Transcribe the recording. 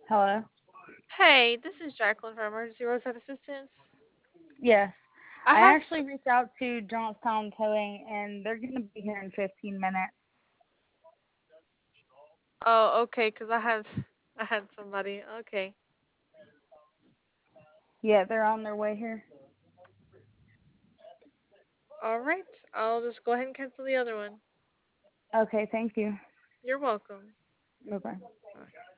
Hello? Hey, this is Jacqueline from Emergency Roadside Assistance. Yes. I I have. actually reached out to Johnstown Towing, and they're going to be here in 15 minutes. Oh, okay, because I had somebody. Okay. Yeah, they're on their way here. All right. I'll just go ahead and cancel the other one. Okay, thank you. You're welcome. Bye-bye. Bye.